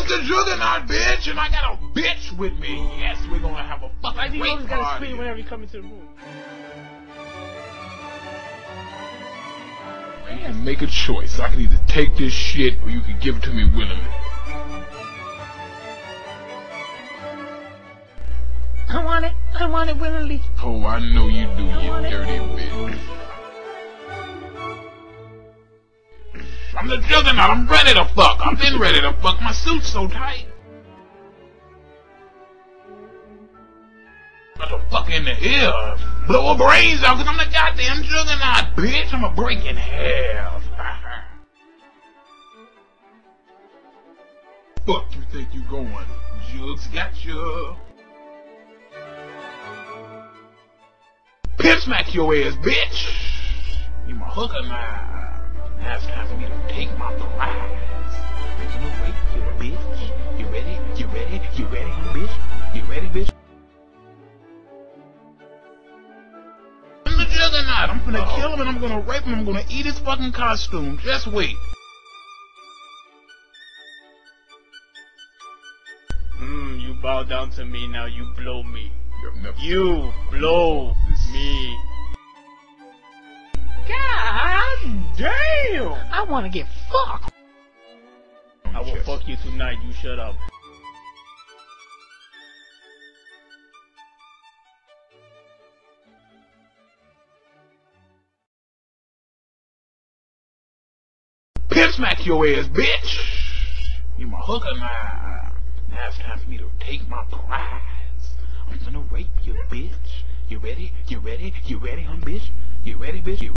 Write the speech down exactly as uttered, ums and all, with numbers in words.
the Juggernaut, bitch, and I got a bitch with me. Yes, we're gonna have a fucking Why do you great always gotta party. scream whenever you come into the room? You can make a choice. I can either take this shit or you can give it to me willingly. I want it. I want it willingly. Oh, I know you do, you want it. dirty bitch. I'm the Juggernaut. I'm ready to fuck. I've been ready to fuck. My suit's so tight. Got to fuck in the ear. Blow her brains out, cause I'm the goddamn Juggernaut, bitch. I'ma break in half. Fuck you think you going? Jugs got you. Pimp smack your ass, bitch. You my hooker now. Now it's time for me to take my prize. You know, rape you, bitch. You ready? You ready? You ready, bitch? You ready, bitch? I'm the Juggernaut. I'm gonna kill him and I'm gonna rape him. I'm gonna eat his fucking costume. Just wait. Mmm, you bow down to me, now you blow me. Never You blow me. God damn! I wanna get fucked. I will fuck you tonight, you shut up. Pimp smack your ass, bitch! You my hooker now. Now it's time for me to take my prize. I'm gonna rape you, bitch. You ready? You ready? You ready, huh, bitch? You ready, bitch? You